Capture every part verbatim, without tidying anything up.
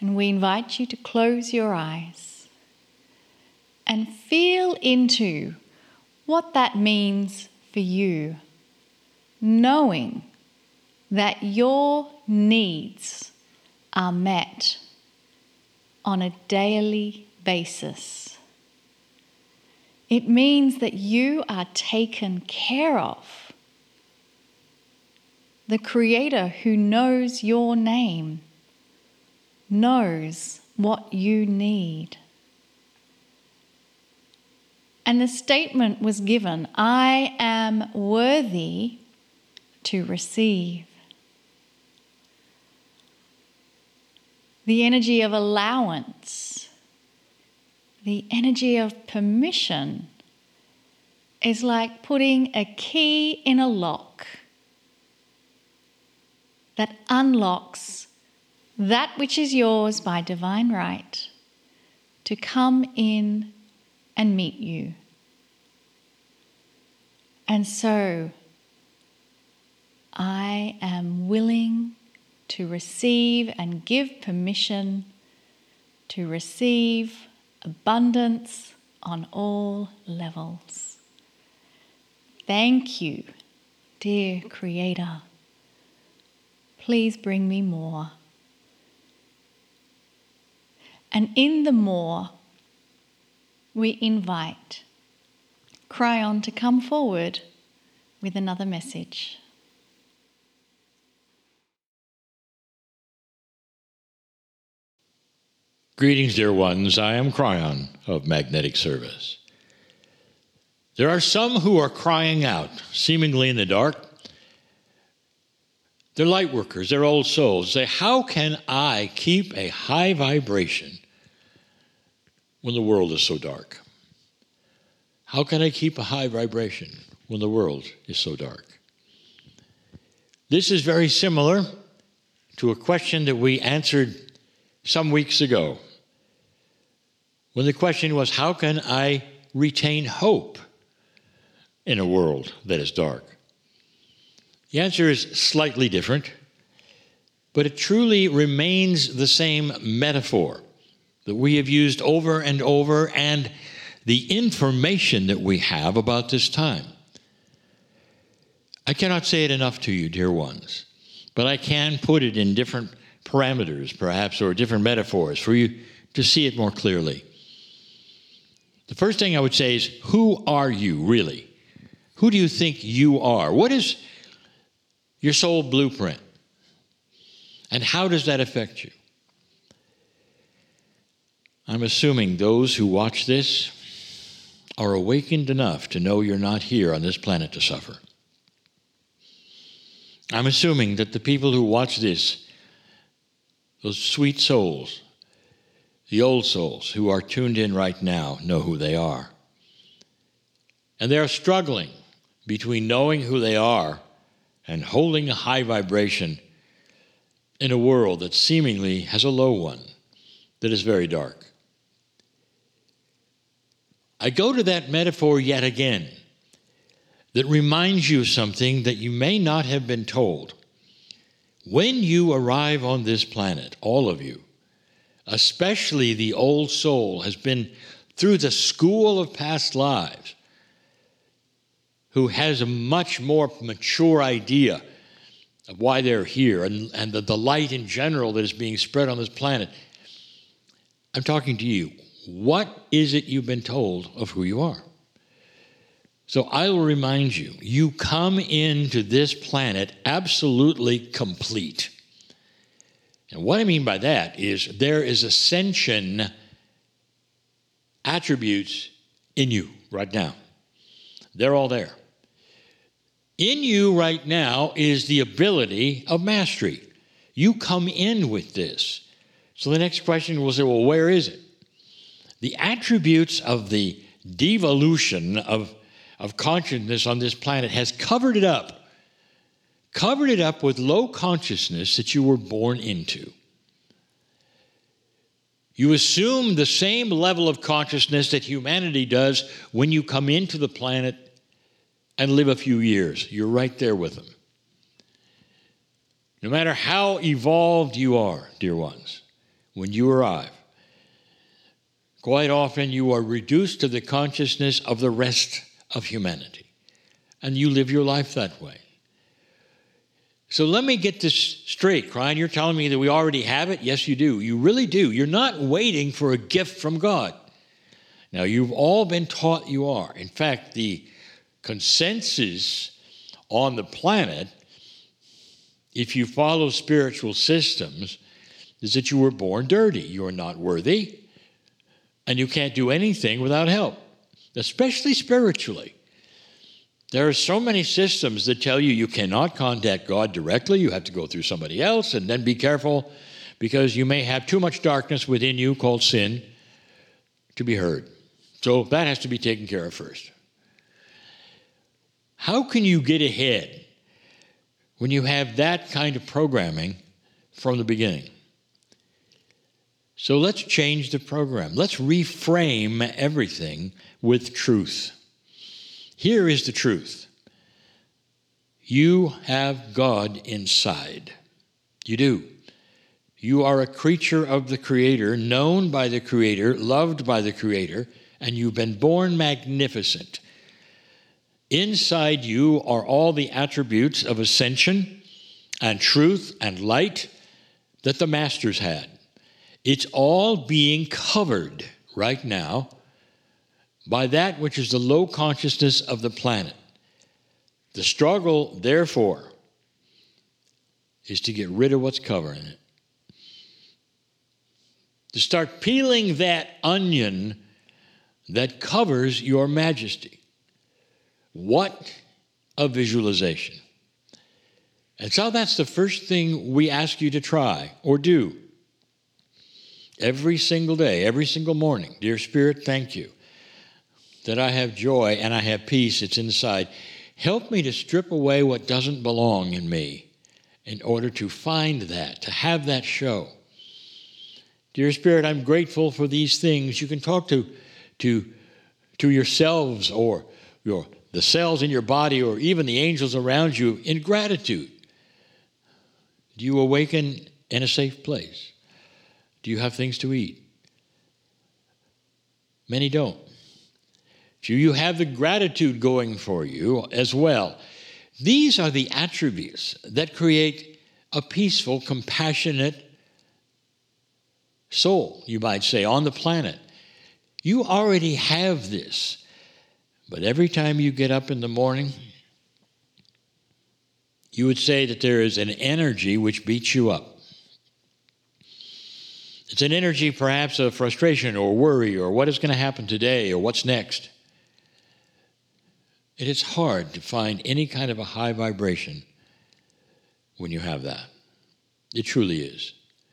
And we invite you to close your eyes and feel into what that means for you, knowing that your needs are met on a daily basis. It means that you are taken care of. The Creator who knows your name knows what you need. And the statement was given, I am worthy to receive. The energy of allowance, the energy of permission is like putting a key in a lock that unlocks that which is yours by divine right to come in and meet you. And so, I am willing to receive and give permission to receive abundance on all levels. Thank you, dear Creator. Please bring me more. And in the more, we invite Kryon to come forward with another message. Greetings, dear ones. I am Kryon of Magnetic Service. There are some who are crying out, seemingly in the dark. They're light workers, they're old souls. Say, how can I keep a high vibration when the world is so dark? How can I keep a high vibration when the world is so dark? This is very similar to a question that we answered some weeks ago, when the question was, how can I retain hope in a world that is dark? The answer is slightly different, but it truly remains the same metaphor that we have used over and over, and the information that we have about this time. I cannot say it enough to you, dear ones, but I can put it in different parameters, perhaps, or different metaphors for you to see it more clearly. The first thing I would say is, who are you really? Who do you think you are? What is your soul blueprint? And how does that affect you? I'm assuming those who watch this are awakened enough to know you're not here on this planet to suffer. I'm assuming that the people who watch this, those sweet souls, the old souls who are tuned in right now, know who they are. And they're struggling between knowing who they are and holding a high vibration in a world that seemingly has a low one, that is very dark. I go to that metaphor yet again that reminds you of something that you may not have been told. When you arrive on this planet, all of you, especially the old soul, has been through the school of past lives, who has a much more mature idea of why they're here and, and the, the light in general that is being spread on this planet. I'm talking to you. What is it you've been told of who you are? So I will remind you, you come into this planet absolutely complete. And what I mean by that is there is ascension attributes in you right now. They're all there. In you right now is the ability of mastery. You come in with this. So the next question will say, well, where is it? The attributes of the devolution of, of consciousness on this planet has covered it up. Covered it up with low consciousness that you were born into. You assume the same level of consciousness that humanity does when you come into the planet and live a few years. You're right there with them. No matter how evolved you are, dear ones, when you arrive, quite often you are reduced to the consciousness of the rest of humanity, and you live your life that way. So let me get this straight, Klein. You're telling me that we already have it? Yes, you do. You really do. You're not waiting for a gift from God. Now, you've all been taught you are. In fact, the consensus on the planet, if you follow spiritual systems, is that you were born dirty. You are not worthy, and you can't do anything without help, especially spiritually. There are so many systems that tell you you cannot contact God directly. You have to go through somebody else, and then be careful because you may have too much darkness within you called sin to be heard. So that has to be taken care of first. How can you get ahead when you have that kind of programming from the beginning? So let's change the program. Let's reframe everything with truth. Here is the truth. You have God inside. You do. You are a creature of the Creator, known by the Creator, loved by the Creator, and you've been born magnificent. Inside you are all the attributes of ascension and truth and light that the Masters had. It's all being covered right now by that which is the low consciousness of the planet. The struggle, therefore, is to get rid of what's covering it. To start peeling that onion that covers your majesty. What a visualization. And so that's the first thing we ask you to try or do. Every single day, every single morning. Dear Spirit, thank you that I have joy and I have peace. It's inside. Help me to strip away what doesn't belong in me in order to find that, to have that show. Dear Spirit, I'm grateful for these things. You can talk to, to, to yourselves or your, the cells in your body or even the angels around you in gratitude. Do you awaken in a safe place? Do you have things to eat? Many don't. Do you have the gratitude going for you as well? These are the attributes that create a peaceful, compassionate soul, you might say, on the planet. You already have this. But every time you get up in the morning, you would say that there is an energy which beats you up. It's an energy perhaps of frustration or worry or what is going to happen today or what's next. It is hard to find any kind of a high vibration when you have that. It truly is.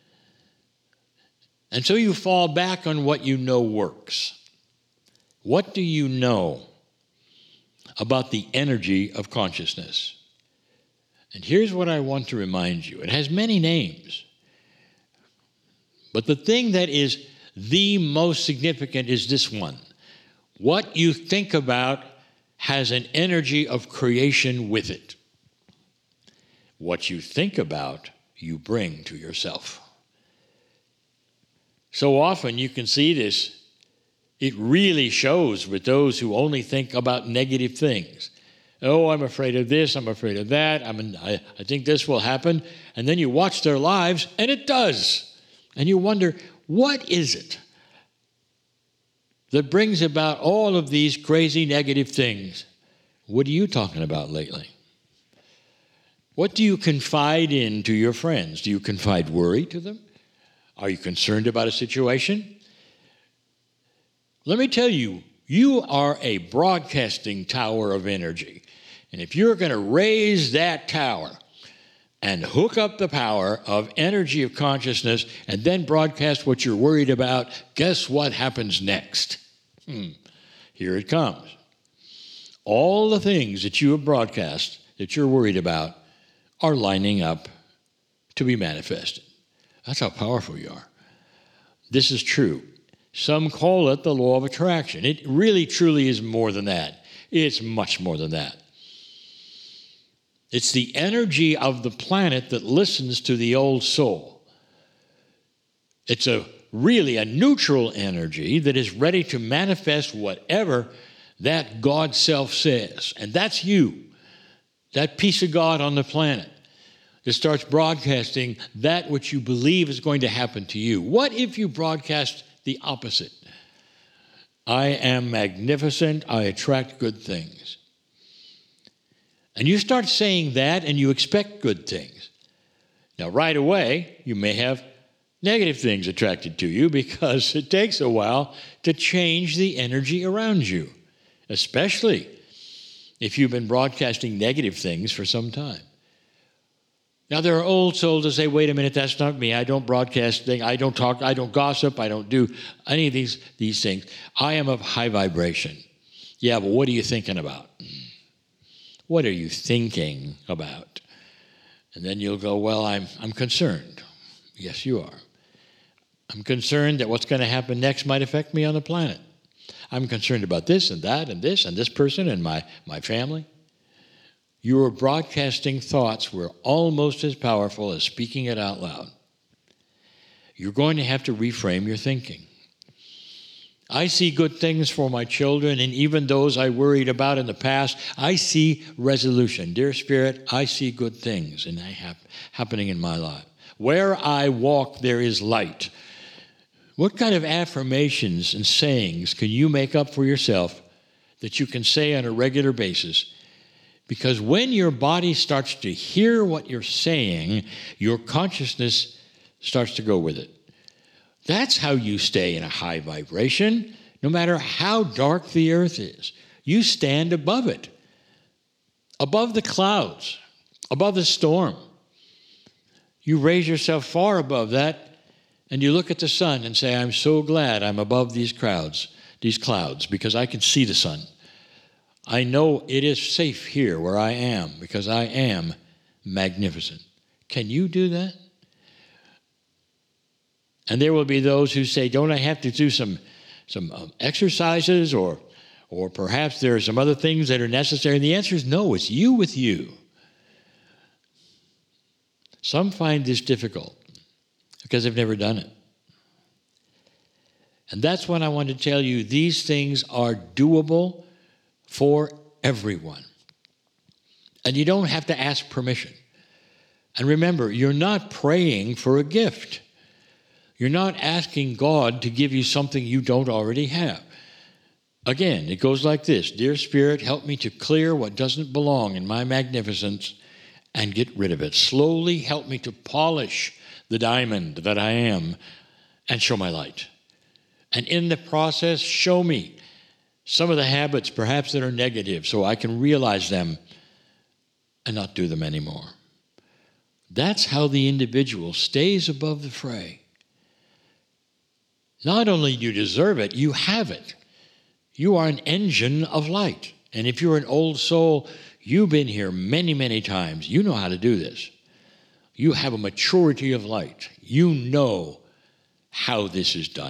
And so you fall back on what you know works. What do you know about the energy of consciousness? And here's what I want to remind you. It has many names. But the thing that is the most significant is this one. What you think about has an energy of creation with it. What you think about, you bring to yourself. So often you can see this. It really shows with those who only think about negative things. Oh, I'm afraid of this, I'm afraid of that, I mean, I, I think this will happen. And then you watch their lives, and it does. And you wonder, what is it that brings about all of these crazy negative things? What are you talking about lately? What do you confide in to your friends? Do you confide worry to them? Are you concerned about a situation? Let me tell you, you are a broadcasting tower of energy. And if you're going to raise that tower and hook up the power of energy of consciousness and then broadcast what you're worried about, guess what happens next? Hmm. Here it comes. All the things that you have broadcast that you're worried about are lining up to be manifested. That's how powerful you are. This is true. Some call it the law of attraction. It really, truly is more than that. It's much more than that. It's the energy of the planet that listens to the old soul. It's a really a neutral energy that is ready to manifest whatever that God self says. And that's you, that piece of God on the planet that starts broadcasting that which you believe is going to happen to you. What if you broadcast the opposite? I am magnificent, I attract good things. And you start saying that and you expect good things. Now, right away, you may have negative things attracted to you because it takes a while to change the energy around you, especially if you've been broadcasting negative things for some time. Now, there are old souls that say, wait a minute, that's not me. I don't broadcast things. I don't talk. I don't gossip. I don't do any of these, these things. I am of high vibration. Yeah, but what are you thinking about? What are you thinking about? And then you'll go, well, I'm, I'm concerned. Yes, you are. I'm concerned that what's going to happen next might affect me on the planet. I'm concerned about this and that and this and this person and my, my family. Your broadcasting thoughts were almost as powerful as speaking it out loud. You're going to have to reframe your thinking. I see good things for my children, and even those I worried about in the past, I see resolution. Dear Spirit, I see good things and they hap- happening in my life. Where I walk, there is light. What kind of affirmations and sayings can you make up for yourself that you can say on a regular basis? Because when your body starts to hear what you're saying, your consciousness starts to go with it. That's how you stay in a high vibration, no matter how dark the earth is. You stand above it, above the clouds, above the storm. You raise yourself far above that, and you look at the sun and say, I'm so glad I'm above these crowds, these clouds, because I can see the sun. I know it is safe here where I am because I am magnificent. Can you do that? And there will be those who say, don't I have to do some, some um, exercises or, or perhaps there are some other things that are necessary? And the answer is no, it's you with you. Some find this difficult because they've never done it. And that's when I want to tell you these things are doable for everyone. And you don't have to ask permission. And remember, you're not praying for a gift. You're not asking God to give you something you don't already have. Again, it goes like this. Dear Spirit, help me to clear what doesn't belong in my magnificence and get rid of it. Slowly help me to polish the diamond that I am and show my light. And in the process, show me some of the habits perhaps that are negative so I can realize them and not do them anymore. That's how the individual stays above the fray. Not only do you deserve it, you have it. You are an engine of light. And if you're an old soul, you've been here many, many times. You know how to do this. You have a maturity of light. You know how this is done.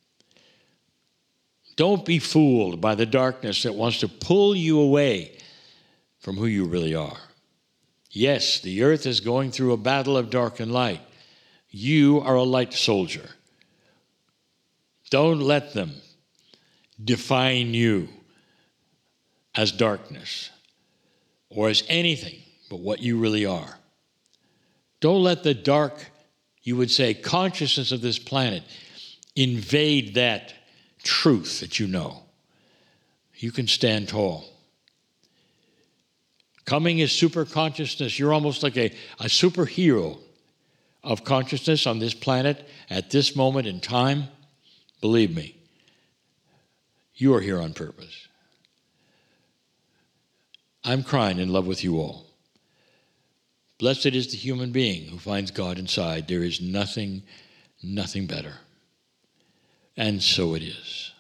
Don't be fooled by the darkness that wants to pull you away from who you really are. Yes, the earth is going through a battle of dark and light. You are a light soldier. Don't let them define you as darkness or as anything but what you really are. Don't let the dark, you would say, consciousness of this planet invade that truth that you know. You can stand tall. Coming is super consciousness. You're almost like a, a superhero of consciousness on this planet at this moment in time. Believe me, you are here on purpose. I'm crying in love with you all. Blessed is the human being who finds God inside. There is nothing, nothing better. And so it is.